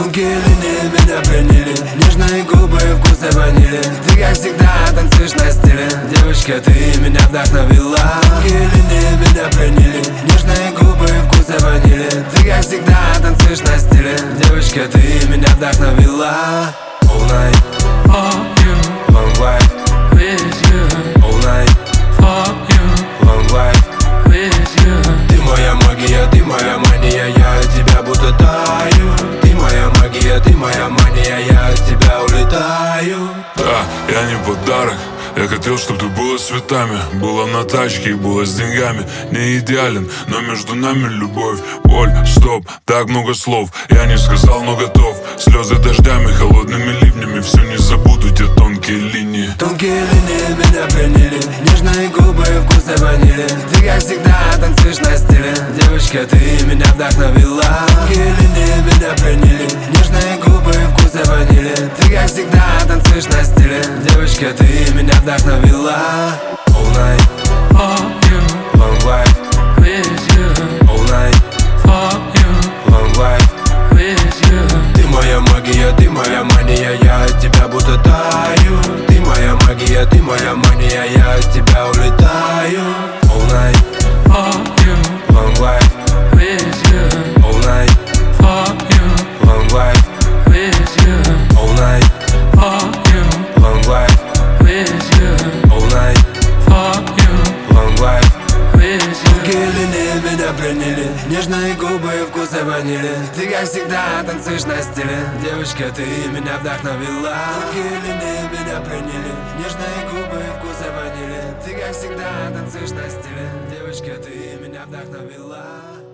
Тонкие линии меня пленили, нежные губы и вкусы ванили. Ты как всегда танцуешь на стиле, девочка, ты меня вдохновила. Тонкие линии меня пленили, нежные губы и вкусы ванили. Ты как всегда танцуешь на стиле, девочка, ты меня вдохновила. All night, Fuck you, long life, with you. all night, Fuck you, long life, with you. ты моя магия, ты моя мания, я от тебя будто таю. Ты моя магия, ты моя мания, я от тебя улетаю. Да, я не подарок. Я хотел, чтобы ты была с цветами, была на тачке и была с деньгами. Не идеален, но между нами любовь. Боль, стоп, так много слов. Я не сказал, но готов. Слезы дождями, холодными ливнями. Все не забуду те тонкие линии. Тонкие линии меня пленили, нежные губы и вкусы ванили. Ты как всегда танцуешь на стиле, девочка, ты меня вдохновила. Тонкие линии меня пленили, нежные губы и вкусы ванили. Ты как всегда танцуешь на стиле, девочка, ты меня вдохновила. All night, Fuck you, long life, with you. all night, Fuck you, long life. with you. Ты моя магия, ты моя мания, я от тебя будто таю. Ты моя магия, ты моя мания, я от тебя улетаю. All night, Fuck you, long life, with you. all night, Fuck you, long life, with you. all night, Fuck you, long life, with you. all night, Fuck you, long life. with you. Тонкие линии меня пленили, нежные губы и вкусы ванили. Ты как всегда танцуешь на стиле, девочка, ты меня вдохновила. Тонкие линии меня пленили, нежные губы и вкусы ванили. Ты как всегда танцуешь на стиле, девочка, ты меня вдохновила.